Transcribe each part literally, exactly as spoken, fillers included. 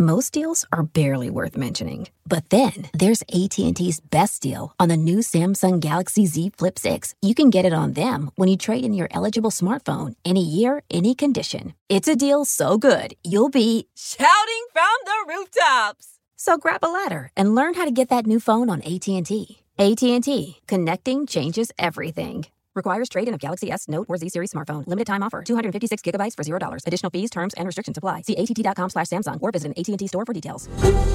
Most deals are barely worth mentioning. But then there's A T and T's best deal on the new Samsung Galaxy Z Flip six. You can get it on them when you trade in your eligible smartphone, any year, any condition. It's a deal so good, you'll be shouting from the rooftops. So grab a ladder and learn how to get that new phone on A T and T. A T and T. Connecting changes everything. Requires trade-in of Galaxy S, Note, or Z Series smartphone. Limited time offer. two hundred fifty-six gigabytes for zero dollars. Additional fees, terms, and restrictions apply. See A T T dot com slash Samsung or visit an A T and T store for details.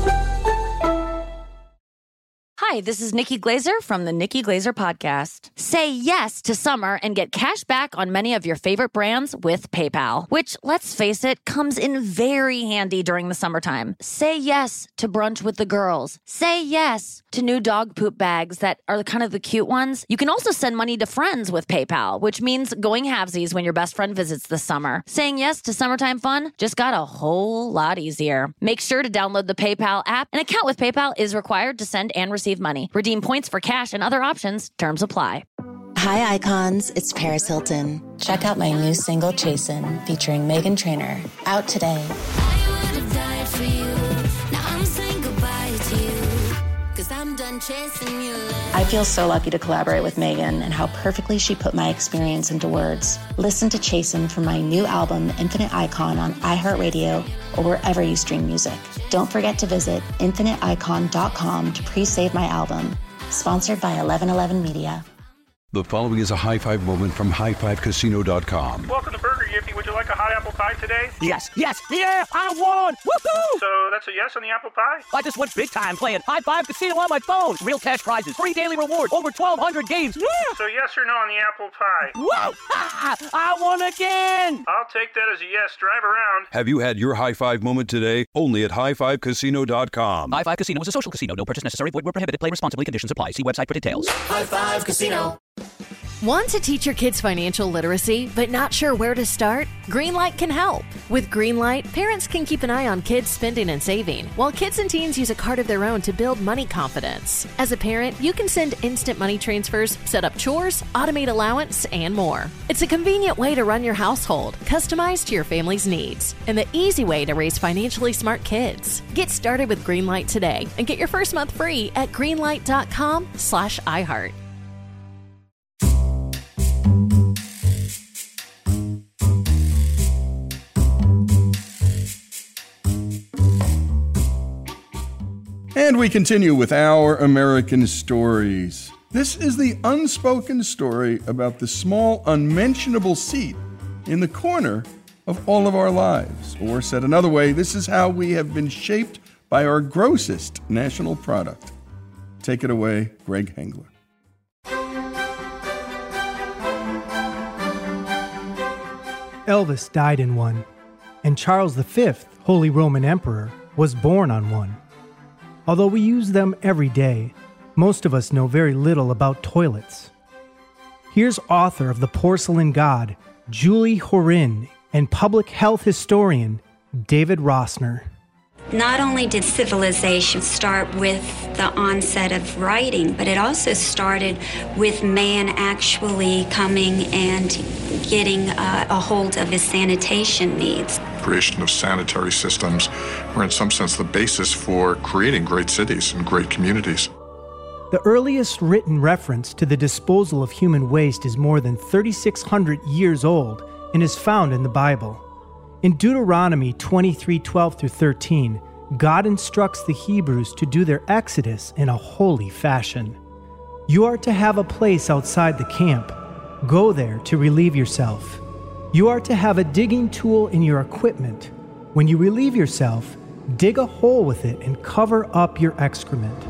Hi, this is Nikki Glazer from the Nikki Glazer Podcast. Say yes to summer and get cash back on many of your favorite brands with PayPal, which, let's face it, comes in very handy during the summertime. Say yes to brunch with the girls. Say yes to new dog poop bags that are kind of the cute ones. You can also send money to friends with PayPal, which means going halvesies when your best friend visits this summer. Saying yes to summertime fun just got a whole lot easier. Make sure to download the PayPal app. An account with PayPal is required to send and receive money. Redeem points for cash and other options. Terms apply. Hi, icons. It's Paris Hilton. Check out my new single, Chasin', featuring Meghan Trainor. Out today. I would have died for you. Now I'm saying goodbye to you. Cause I'm done chasing you. I feel so lucky to collaborate with Meghan and how perfectly she put my experience into words. Listen to Chasin' from my new album, Infinite Icon, on iHeartRadio or wherever you stream music. Don't forget to visit infinite icon dot com to pre-save my album. Sponsored by eleven eleven Media. The following is a high five moment from high five casino dot com. Welcome to Burger Yippee. Would you like a hot apple pie today? Yes, yes, yeah, I won! Woohoo! So that's a yes on the apple pie? I just went big time playing High Five Casino on my phone. Real cash prizes, free daily rewards, over twelve hundred games. Yeah! So yes or no on the apple pie? Whoa! Ah, I won again! I'll take that as a yes. Drive around. Have you had your high five moment today? Only at high five casino dot com. High Five Casino is a social casino. No purchase necessary. Void where prohibited. Play responsibly. Conditions apply. See website for details. High Five Casino. Want to teach your kids financial literacy, but not sure where to start? Greenlight can help. With Greenlight, parents can keep an eye on kids' spending and saving, while kids and teens use a card of their own to build money confidence. As a parent, you can send instant money transfers, set up chores, automate allowance, and more. It's a convenient way to run your household, customized to your family's needs, and the easy way to raise financially smart kids. Get started with Greenlight today and get your first month free at greenlight dot com slash iHeart. And we continue with Our American Stories. This is the unspoken story about the small, unmentionable seat in the corner of all of our lives. Or said another way, this is how we have been shaped by our grossest national product. Take it away, Greg Hengler. Elvis died in one, and Charles the Fifth, Holy Roman Emperor, was born on one. Although we use them every day, most of us know very little about toilets. Here's author of The Porcelain God, Julie Horin, and public health historian, David Rossner. Not only did civilization start with the onset of writing, but it also started with man actually coming and getting uh, a hold of his sanitation needs. Creation of sanitary systems were in some sense the basis for creating great cities and great communities. The earliest written reference to the disposal of human waste is more than thirty-six hundred years old and is found in the Bible. In Deuteronomy twenty-three twelve through thirteen, God instructs the Hebrews to do their exodus in a holy fashion. You are to have a place outside the camp. Go there to relieve yourself. You are to have a digging tool in your equipment. When you relieve yourself, dig a hole with it and cover up your excrement.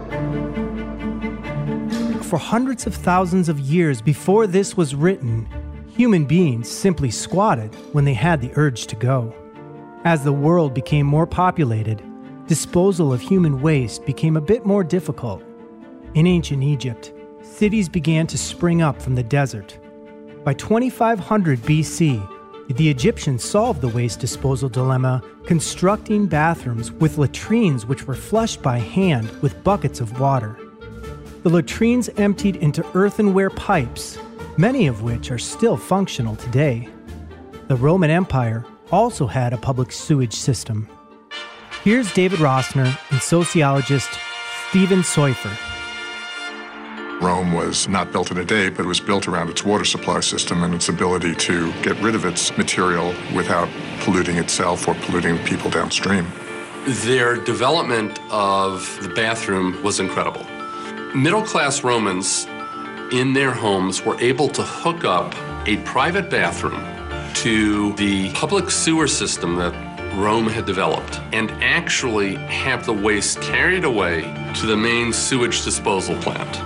For hundreds of thousands of years before this was written, human beings simply squatted when they had the urge to go. As the world became more populated, disposal of human waste became a bit more difficult. In ancient Egypt, cities began to spring up from the desert. By twenty-five hundred B C, the Egyptians solved the waste disposal dilemma, constructing bathrooms with latrines which were flushed by hand with buckets of water. The latrines emptied into earthenware pipes, many of which are still functional today. The Roman Empire also had a public sewage system. Here's David Rossner and sociologist Stephen Seufer. Rome was not built in a day, but it was built around its water supply system and its ability to get rid of its material without polluting itself or polluting people downstream. Their development of the bathroom was incredible. Middle-class Romans in their homes were able to hook up a private bathroom to the public sewer system that Rome had developed and actually have the waste carried away to the main sewage disposal plant.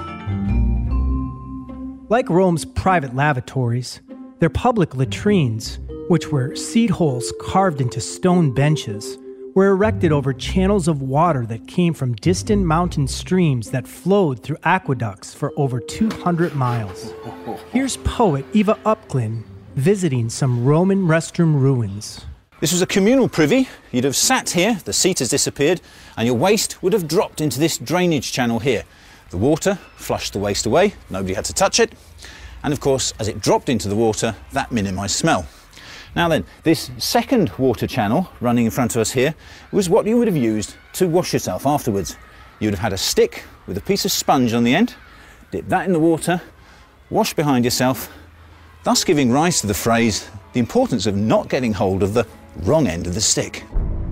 Like Rome's private lavatories, their public latrines, which were seat holes carved into stone benches, were erected over channels of water that came from distant mountain streams that flowed through aqueducts for over two hundred miles. Here's poet Eva Upglynn visiting some Roman restroom ruins. This was a communal privy. You'd have sat here, the seat has disappeared, and your waste would have dropped into this drainage channel here. The water flushed the waste away, nobody had to touch it, and of course, as it dropped into the water, that minimised smell. Now then, this second water channel running in front of us here was what you would have used to wash yourself afterwards. You would have had a stick with a piece of sponge on the end, dip that in the water, wash behind yourself, thus giving rise to the phrase, the importance of not getting hold of the wrong end of the stick.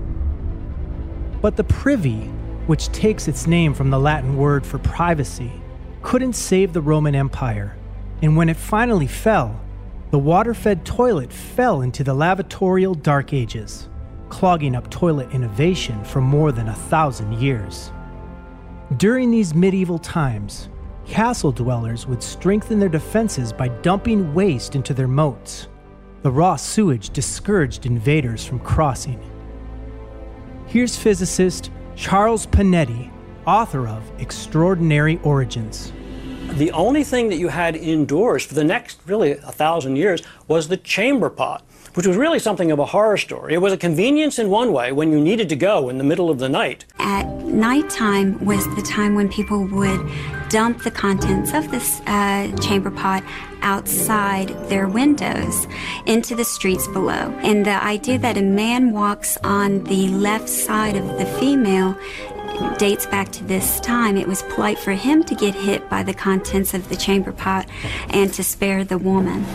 But the privy, which takes its name from the Latin word for privacy, couldn't save the Roman Empire, and when it finally fell, the water-fed toilet fell into the lavatorial Dark Ages, clogging up toilet innovation for more than a thousand years. During these medieval times, castle dwellers would strengthen their defenses by dumping waste into their moats. The raw sewage discouraged invaders from crossing. Here's physicist Charles Panetti, author of Extraordinary Origins. The only thing that you had indoors for the next, really, a thousand years was the chamber pot, which was really something of a horror story. It was a convenience in one way when you needed to go in the middle of the night. At nighttime was the time when people would dump the contents of this uh, chamber pot outside their windows into the streets below. And the idea that a man walks on the left side of the female dates back to this time. It was polite for him to get hit by the contents of the chamber pot and to spare the woman.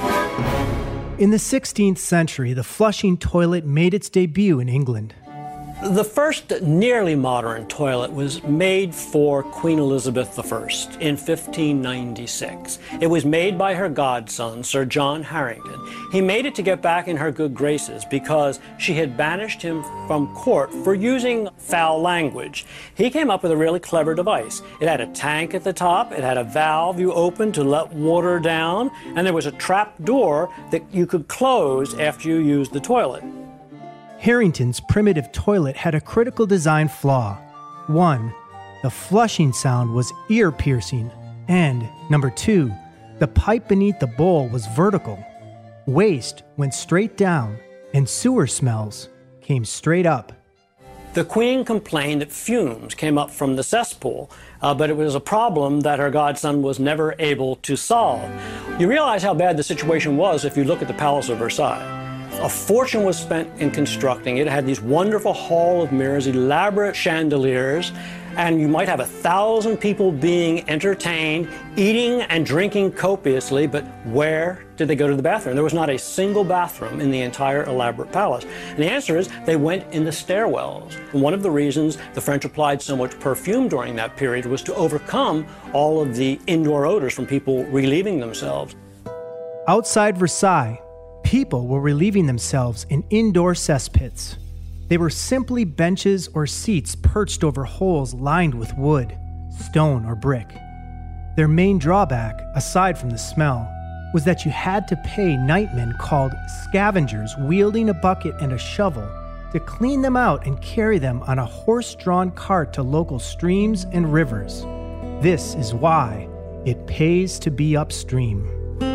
In the sixteenth century, the flushing toilet made its debut in England. The first nearly modern toilet was made for Queen Elizabeth the First in fifteen ninety-six. It was made by her godson, Sir John Harrington. He made it to get back in her good graces because she had banished him from court for using foul language. He came up with a really clever device. It had a tank at the top, it had a valve you opened to let water down, and there was a trap door that you could close after you used the toilet. Harrington's primitive toilet had a critical design flaw. One, the flushing sound was ear-piercing. And, number two, the pipe beneath the bowl was vertical. Waste went straight down, and sewer smells came straight up. The Queen complained that fumes came up from the cesspool, uh, but it was a problem that her godson was never able to solve. You realize how bad the situation was if you look at the Palace of Versailles. A fortune was spent in constructing it. It had these wonderful hall of mirrors, elaborate chandeliers, and you might have a thousand people being entertained, eating and drinking copiously, but where did they go to the bathroom? There was not a single bathroom in the entire elaborate palace. And the answer is they went in the stairwells. And one of the reasons the French applied so much perfume during that period was to overcome all of the indoor odors from people relieving themselves. Outside Versailles, people were relieving themselves in indoor cesspits. They were simply benches or seats perched over holes lined with wood, stone, or brick. Their main drawback, aside from the smell, was that you had to pay nightmen called scavengers wielding a bucket and a shovel to clean them out and carry them on a horse-drawn cart to local streams and rivers. This is why it pays to be upstream.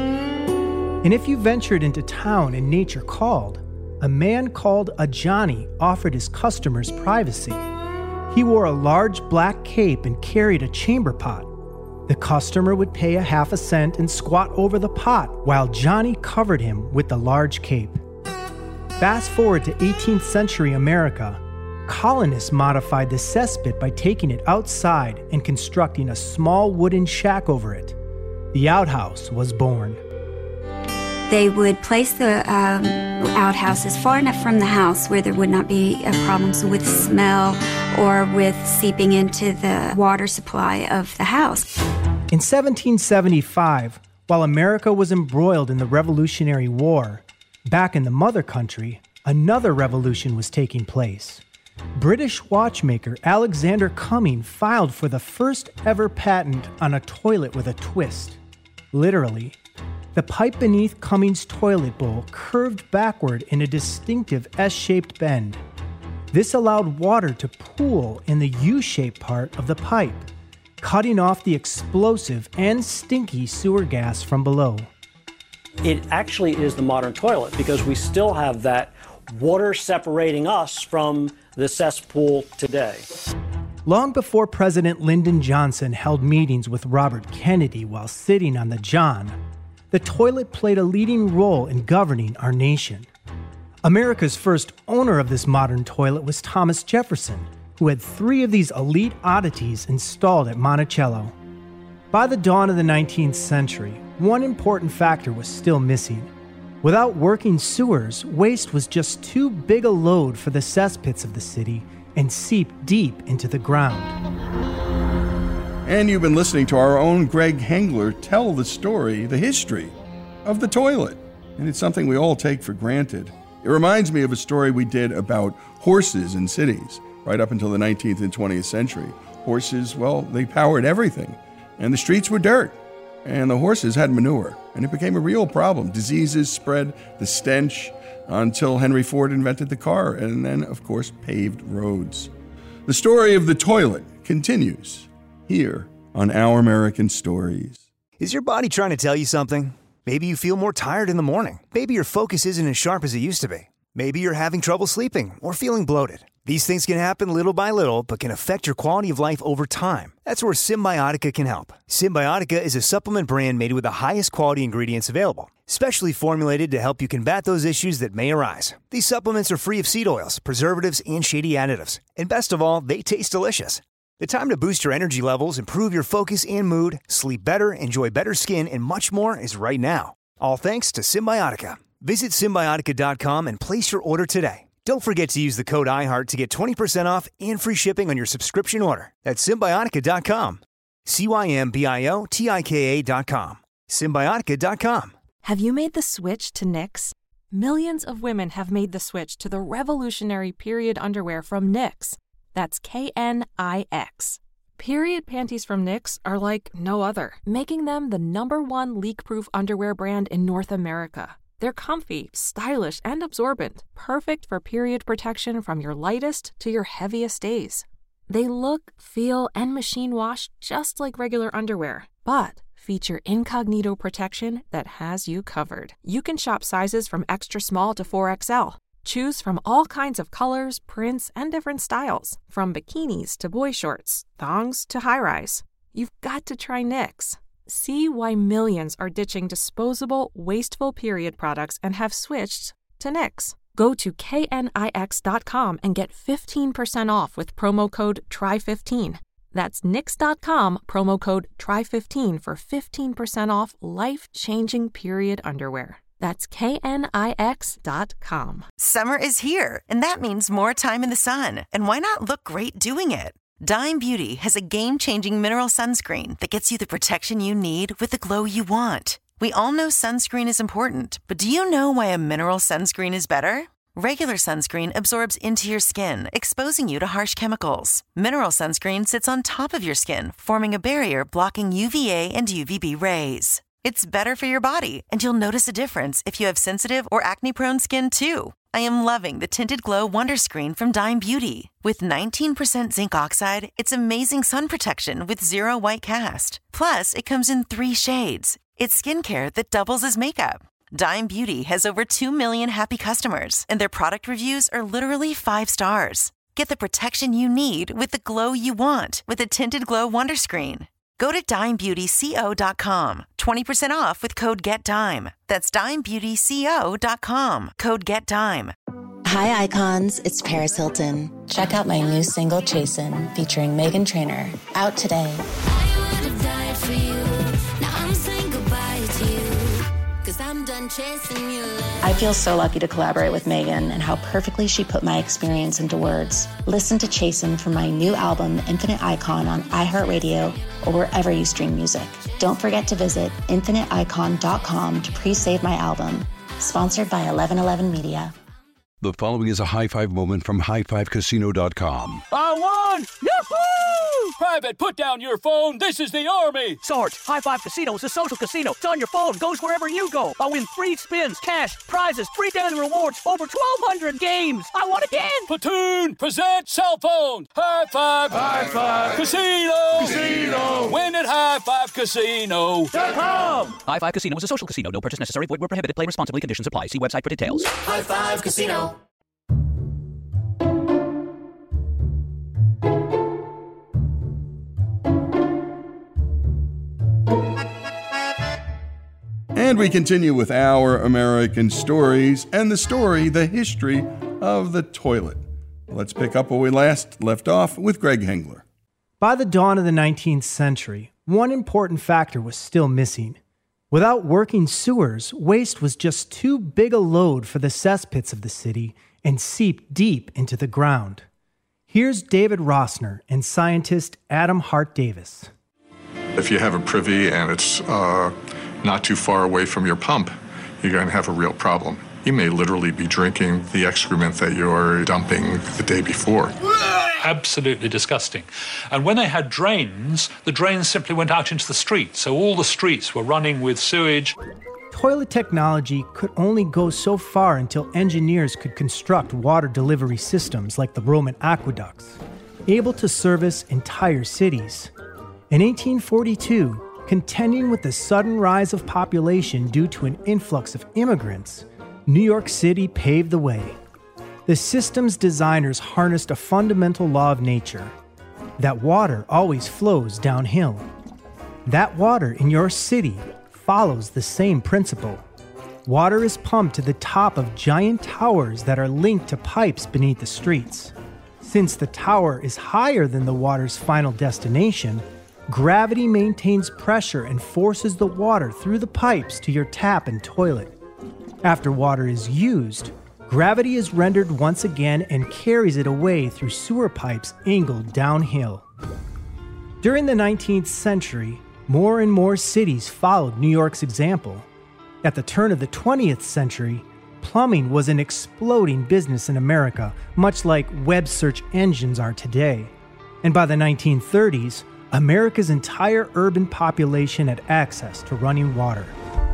And if you ventured into town and nature called, a man called a Johnny offered his customers privacy. He wore a large black cape and carried a chamber pot. The customer would pay a half a cent and squat over the pot while Johnny covered him with the large cape. Fast forward to eighteenth century America, colonists modified the cesspit by taking it outside and constructing a small wooden shack over it. The outhouse was born. They would place the um, outhouses far enough from the house where there would not be uh, problems with smell or with seeping into the water supply of the house. In seventeen seventy-five, while America was embroiled in the Revolutionary War, back in the mother country, another revolution was taking place. British watchmaker Alexander Cumming filed for the first ever patent on a toilet with a twist. Literally, the pipe beneath Cumming's toilet bowl curved backward in a distinctive S-shaped bend. This allowed water to pool in the U-shaped part of the pipe, cutting off the explosive and stinky sewer gas from below. It actually is the modern toilet because we still have that water separating us from the cesspool today. Long before President Lyndon Johnson held meetings with Robert Kennedy while sitting on the John, the toilet played a leading role in governing our nation. America's first owner of this modern toilet was Thomas Jefferson, who had three of these elite oddities installed at Monticello. By the dawn of the nineteenth century, one important factor was still missing. Without working sewers, waste was just too big a load for the cesspits of the city and seeped deep into the ground. And you've been listening to our own Greg Hengler tell the story, the history of the toilet. And it's something we all take for granted. It reminds me of a story we did about horses in cities, right up until the nineteenth and twentieth century. Horses, well, they powered everything. And the streets were dirt. And the horses had manure. And it became a real problem. Diseases spread, the stench, until Henry Ford invented the car, and then, of course, paved roads. The story of the toilet continues here on Our American Stories. Is your body trying to tell you something? Maybe you feel more tired in the morning. Maybe your focus isn't as sharp as it used to be. Maybe you're having trouble sleeping or feeling bloated. These things can happen little by little, but can affect your quality of life over time. That's where Symbiotica can help. Symbiotica is a supplement brand made with the highest quality ingredients available, specially formulated to help you combat those issues that may arise. These supplements are free of seed oils, preservatives, and shady additives. And best of all, they taste delicious. The time to boost your energy levels, improve your focus and mood, sleep better, enjoy better skin, and much more is right now. All thanks to Symbiotica. Visit Symbiotica dot com and place your order today. Don't forget to use the code iHeart to get twenty percent off and free shipping on your subscription order. That's Symbiotica dot com. C Y M B I O T I K A dot com. Symbiotica dot com. Have you made the switch to Knix? Millions of women have made the switch to the revolutionary period underwear from Knix. That's K N I X. Period panties from Knix are like no other, making them the number one leak-proof underwear brand in North America. They're comfy, stylish, and absorbent, perfect for period protection from your lightest to your heaviest days. They look, feel, and machine wash just like regular underwear, but feature incognito protection that has you covered. You can shop sizes from extra small to four X L. Choose from all kinds of colors, prints, and different styles, from bikinis to boy shorts, thongs to high-rise. You've got to try Knix. See why millions are ditching disposable, wasteful period products and have switched to Knix. Go to K N I X dot com and get fifteen percent off with promo code try fifteen. That's Knix dot com, promo code try fifteen for fifteen percent off life-changing period underwear. That's K N I X dot com. Summer is here, and that means more time in the sun. And why not look great doing it? Dime Beauty has a game-changing mineral sunscreen that gets you the protection you need with the glow you want. We all know sunscreen is important, but do you know why a mineral sunscreen is better? Regular sunscreen absorbs into your skin, exposing you to harsh chemicals. Mineral sunscreen sits on top of your skin, forming a barrier blocking U V A and U V B rays. It's better for your body, and you'll notice a difference if you have sensitive or acne-prone skin, too. I am loving the Tinted Glow Wonder Screen from Dime Beauty. With nineteen percent zinc oxide, it's amazing sun protection with zero white cast. Plus, it comes in three shades. It's skincare that doubles as makeup. Dime Beauty has over two million happy customers, and their product reviews are literally five stars. Get the protection you need with the glow you want with the Tinted Glow Wonder Screen. Go to Dime Beauty Co dot com. twenty percent off with code GetDime. That's Dime Beauty Co dot com. Code GetDime. Hi, icons. It's Paris Hilton. Check out my new single, Chasin', featuring Meghan Trainor. Out today. I would have died for you. Now I'm saying goodbye to you. Cause I'm done chasing you. I feel so lucky to collaborate with Meghan and how perfectly she put my experience into words. Listen to Chasin' from my new album, Infinite Icon, on iHeartRadio or wherever you stream music. Don't forget to visit infinite icon dot com to pre-save my album. Sponsored by eleven eleven Media. The following is a high five moment from high five casino dot com. I won! Yahoo! Private, put down your phone. This is the Army. Sarge, High Five Casino is a social casino. It's on your phone. Goes wherever you go. I win free spins, cash, prizes, free daily rewards, over twelve hundred games. I won again. Platoon, present cell phone. High Five. High Five. Casino. Casino. Win at high five casino dot com. High Five Casino is a social casino. No purchase necessary. Void where prohibited. Play responsibly. Conditions apply. See website for details. High Five Casino. And we continue with our American stories and the story, the history of the toilet. Let's pick up where we last left off with Greg Hengler. By the dawn of the nineteenth century, one important factor was still missing. Without working sewers, waste was just too big a load for the cesspits of the city and seeped deep into the ground. Here's David Rossner and scientist Adam Hart Davis. If you have a privy and it's uh, not too far away from your pump, you're going to have a real problem. You may literally be drinking the excrement that you're dumping the day before. Absolutely disgusting. And when they had drains, the drains simply went out into the street. So all the streets were running with sewage. Toilet technology could only go so far until engineers could construct water delivery systems like the Roman aqueducts, able to service entire cities. In eighteen forty-two, contending with the sudden rise of population due to an influx of immigrants, New York City paved the way. The system's designers harnessed a fundamental law of nature, that water always flows downhill. That water in your city follows the same principle. Water is pumped to the top of giant towers that are linked to pipes beneath the streets. Since the tower is higher than the water's final destination, gravity maintains pressure and forces the water through the pipes to your tap and toilet. After water is used, gravity is rendered once again and carries it away through sewer pipes angled downhill. During the nineteenth century, more and more cities followed New York's example. At the turn of the twentieth century, plumbing was an exploding business in America, much like web search engines are today. And by the nineteen thirties, America's entire urban population had access to running water.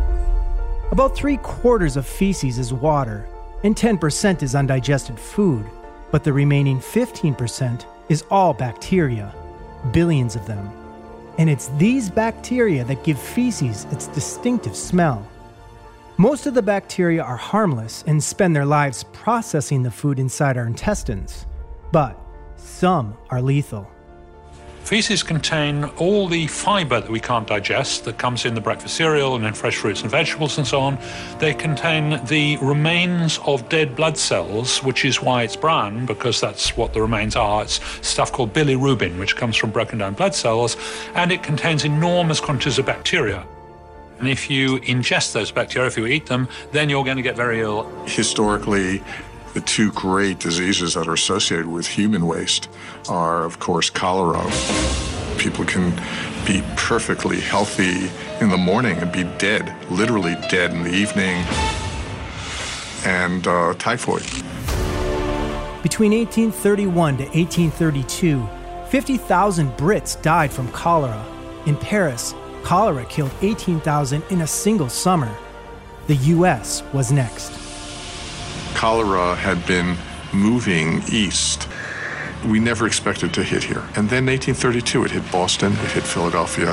About three quarters of feces is water, and ten percent is undigested food, but the remaining fifteen percent is all bacteria, billions of them. And it's these bacteria that give feces its distinctive smell. Most of the bacteria are harmless and spend their lives processing the food inside our intestines, but some are lethal. Feces contain all the fiber that we can't digest that comes in the breakfast cereal and in fresh fruits and vegetables and so on. They contain the remains of dead blood cells, which is why it's brown, because that's what the remains are. It's stuff called bilirubin, which comes from broken down blood cells, and it contains enormous quantities of bacteria. And if you ingest those bacteria, if you eat them, then you're going to get very ill. Historically, the two great diseases that are associated with human waste are, of course, cholera. People can be perfectly healthy in the morning and be dead, literally dead in the evening, and uh, typhoid. Between eighteen thirty-one to eighteen thirty-two, fifty thousand Brits died from cholera. In Paris, cholera killed eighteen thousand in a single summer. The U S was next. Cholera had been moving east. We never expected to hit here. And then in eighteen thirty-two, it hit Boston, it hit Philadelphia.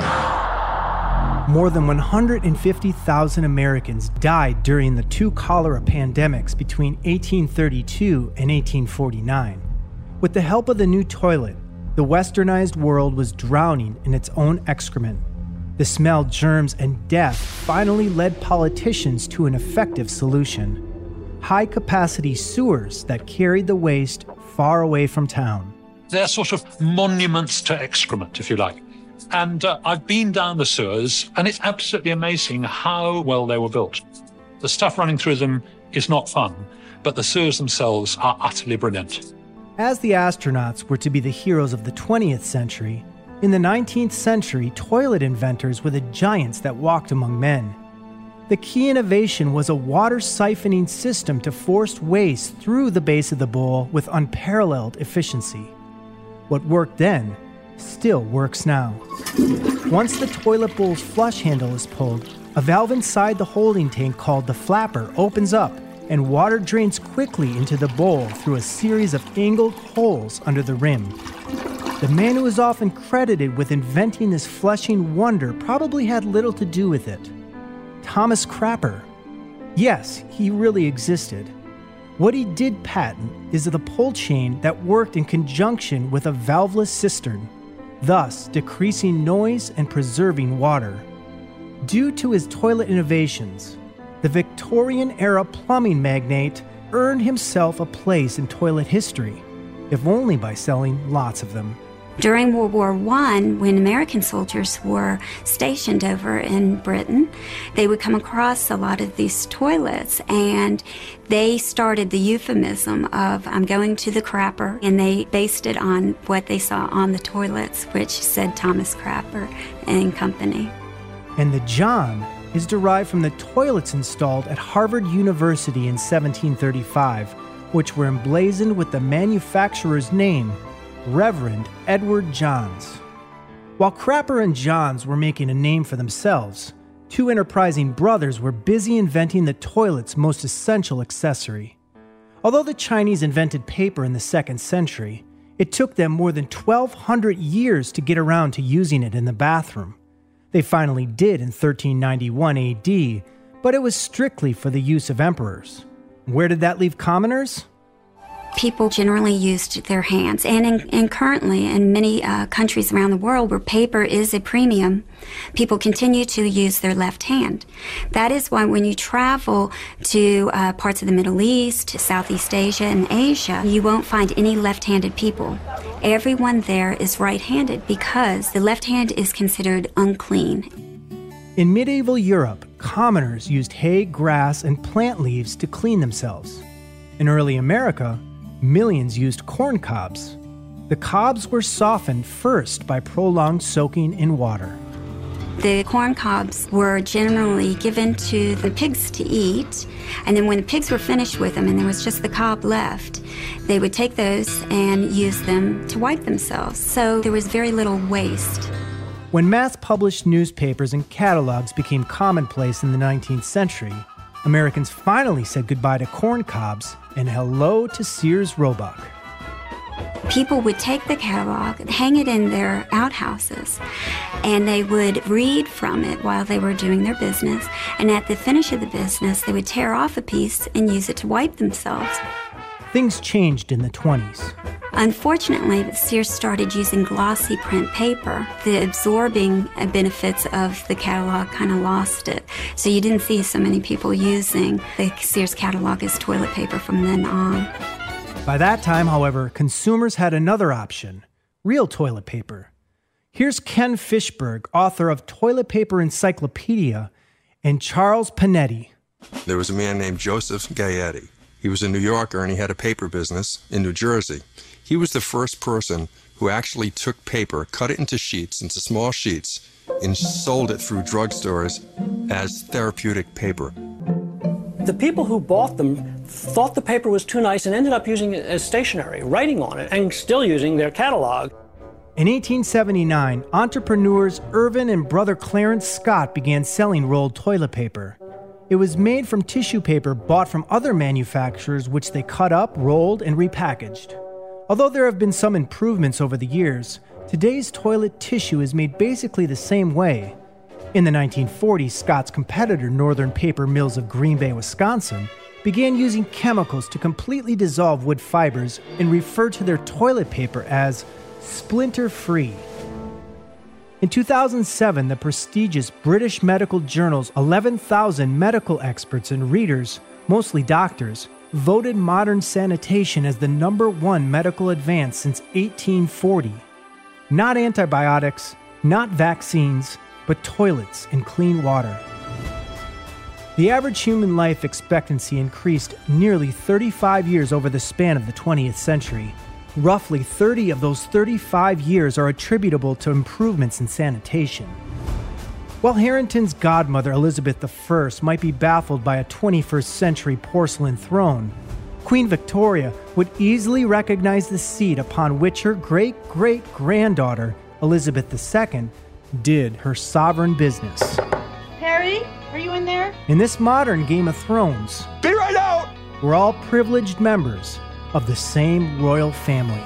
More than one hundred fifty thousand Americans died during the two cholera pandemics between eighteen thirty-two and eighteen forty-nine. With the help of the new toilet, the westernized world was drowning in its own excrement. The smell, germs, and death finally led politicians to an effective solution. high-capacity sewers that carried the waste far away from town. They're sort of monuments to excrement, if you like. And uh, I've been down the sewers, and it's absolutely amazing how well they were built. The stuff running through them is not fun, but the sewers themselves are utterly brilliant. As the astronauts were to be the heroes of the twentieth century, in the nineteenth century, toilet inventors were the giants that walked among men. The key innovation was a water siphoning system to force waste through the base of the bowl with unparalleled efficiency. What worked then still works now. Once the toilet bowl's flush handle is pulled, a valve inside the holding tank called the flapper opens up and water drains quickly into the bowl through a series of angled holes under the rim. The man who is often credited with inventing this flushing wonder probably had little to do with it. Thomas Crapper. Yes, he really existed. What he did patent is the pull chain that worked in conjunction with a valveless cistern, thus decreasing noise and preserving water. Due to his toilet innovations, the Victorian-era plumbing magnate earned himself a place in toilet history, if only by selling lots of them. During World War One, when American soldiers were stationed over in Britain, they would come across a lot of these toilets, and they started the euphemism of, I'm going to the crapper, and they based it on what they saw on the toilets, which said Thomas Crapper and Company. And the John is derived from the toilets installed at Harvard University in seventeen thirty-five, which were emblazoned with the manufacturer's name, Reverend Edward Johns. While Crapper and Johns were making a name for themselves, two enterprising brothers were busy inventing the toilet's most essential accessory. Although the Chinese invented paper in the second century, it took them more than twelve hundred years to get around to using it in the bathroom. They finally did in thirteen ninety-one A D, but it was strictly for the use of emperors. Where did that leave commoners? People generally used their hands, and, in, and currently in many uh, countries around the world where paper is a premium, people continue to use their left hand. That is why when you travel to uh, parts of the Middle East, Southeast Asia, and Asia, you won't find any left-handed people. Everyone there is right-handed because the left hand is considered unclean. In medieval Europe, commoners used hay, grass, and plant leaves to clean themselves. In early America, millions used corn cobs. The cobs were softened first by prolonged soaking in water. The corn cobs were generally given to the pigs to eat, and then when the pigs were finished with them and there was just the cob left, they would take those and use them to wipe themselves. So there was very little waste. When mass-published newspapers and catalogs became commonplace in the nineteenth century, Americans finally said goodbye to corn cobs and hello to Sears Roebuck. People would take the catalog, hang it in their outhouses, and they would read from it while they were doing their business. And at the finish of the business, they would tear off a piece and use it to wipe themselves. Things changed in the twenties. Unfortunately, Sears started using glossy print paper. The absorbing benefits of the catalog kind of lost it. So you didn't see so many people using the Sears catalog as toilet paper from then on. By that time, however, consumers had another option, real toilet paper. Here's Ken Fishberg, author of Toilet Paper Encyclopedia, and Charles Panetti. There was a man named Joseph Gaetti. He was a New Yorker and he had a paper business in New Jersey. He was the first person who actually took paper, cut it into sheets, into small sheets, and sold it through drugstores as therapeutic paper. The people who bought them thought the paper was too nice and ended up using it as stationery, writing on it, and still using their catalog. In eighteen seventy-nine, entrepreneurs Irvin and brother Clarence Scott began selling rolled toilet paper. It was made from tissue paper bought from other manufacturers, which they cut up, rolled, and repackaged. Although there have been some improvements over the years, today's toilet tissue is made basically the same way. In the nineteen forties, Scott's competitor, Northern Paper Mills of Green Bay, Wisconsin, began using chemicals to completely dissolve wood fibers and refer to their toilet paper as splinter-free. In two thousand seven, the prestigious British medical journal's eleven thousand medical experts and readers mostly doctors, voted modern sanitation as the number one medical advance since eighteen forty. Not antibiotics, not vaccines, but toilets and clean water. The average human life expectancy increased nearly thirty-five years over the span of the twentieth century. Roughly thirty of those thirty-five years are attributable to improvements in sanitation. While Harrington's godmother, Elizabeth the First, might be baffled by a twenty-first century porcelain throne, Queen Victoria would easily recognize the seat upon which her great-great-granddaughter, Elizabeth the Second, did her sovereign business. Harry, are you in there? In this modern Game of Thrones, Be right out! we're all privileged members of the same royal family.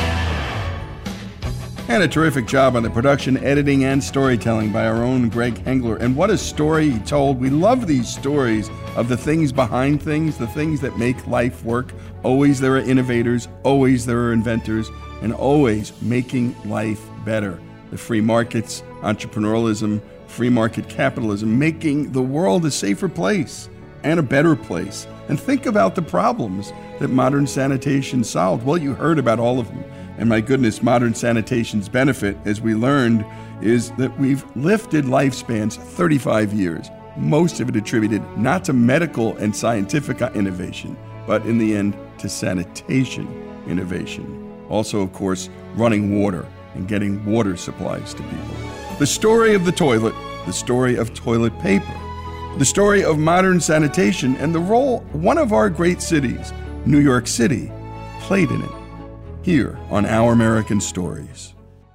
And a terrific job on the production, editing, and storytelling by our own Greg Hengler. And what a story he told. We love these stories of the things behind things, the things that make life work. Always there are innovators, always there are inventors, and always making life better. The free markets, entrepreneurialism, free market capitalism, making the world a safer place and a better place. And think about the problems that modern sanitation solved. Well, you heard about all of them. And my goodness, modern sanitation's benefit, as we learned, is that we've lifted lifespans thirty-five years, most of it attributed not to medical and scientific innovation, but in the end to sanitation innovation. Also, of course, running water and getting water supplies to people. The story of the toilet, the story of toilet paper, the story of modern sanitation, and the role one of our great cities, New York City, played in it. Here on Our American Stories.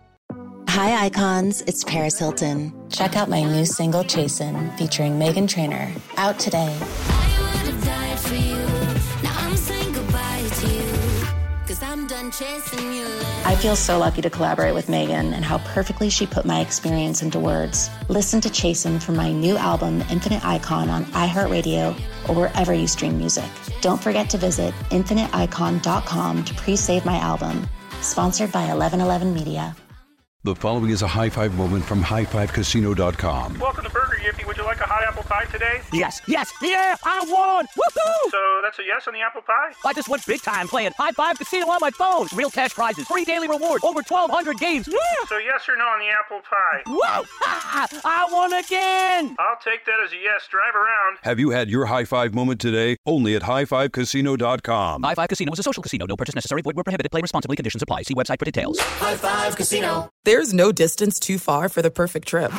Hi, icons. It's Paris Hilton. Check out my new single, Chasin', featuring Meghan Trainor, out today. I would have died for you. Now I'm saying goodbye to you. Cause I'm done chasing your love. I feel so lucky to collaborate with Meghan and how perfectly she put my experience into words. Listen to Chasin' from my new album, Infinite Icon, on iHeartRadio or wherever you stream music. Don't forget to visit infinite icon dot com to pre-save my album. Sponsored by eleven eleven Media. The following is a high five moment from high five casino dot com. Welcome to Burger Yippee. Would you like a hot apple pie today? Yes, yes, yeah, I won! Woohoo! So that's a yes on the apple pie? I just went big time playing High Five Casino on my phone. Real cash prizes, free daily rewards, over twelve hundred games. Yeah! So yes or no on the apple pie? Whoa! Ah, I won again! I'll take that as a yes. Drive around. Have you had your high five moment today? Only at high five casino dot com. High Five Casino is a social casino. No purchase necessary. Void where prohibited. Play responsibly. Conditions apply. See website for details. High Five Casino. There's no distance too far for the perfect trip.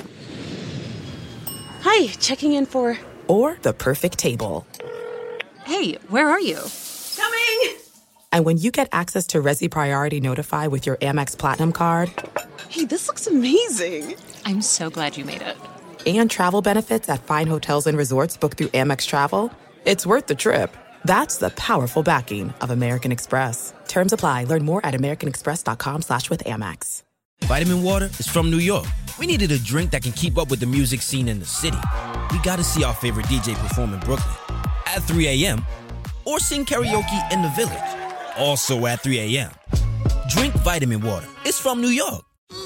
Hi, checking in for... Or the perfect table. Hey, where are you? Coming! And when you get access to Resi Priority Notify with your Amex Platinum card... Hey, this looks amazing. I'm so glad you made it. And travel benefits at fine hotels and resorts booked through Amex Travel, it's worth the trip. That's the powerful backing of American Express. Terms apply. Learn more at americanexpress.com slash with Amex. Vitamin Water is from New York. We needed a drink that can keep up with the music scene in the city. We got to see our favorite D J perform in Brooklyn at three a.m. or sing karaoke in the Village, also at three a.m. Drink Vitamin Water. It's from New York.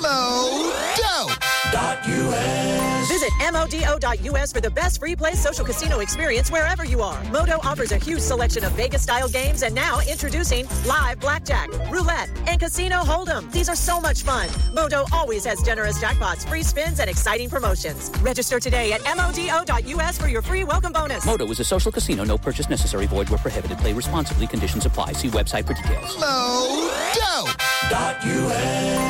Modo.us. Visit M O D O dot U S for the best free play social casino experience wherever you are. Modo offers a huge selection of Vegas-style games, and now introducing Live Blackjack, Roulette, and Casino Hold'em. These are so much fun. Modo always has generous jackpots, free spins, and exciting promotions. Register today at M O D O dot U S for your free welcome bonus. Modo is a social casino. No purchase necessary. Void where prohibited. Play responsibly. Conditions apply. See website for details. Modo.us.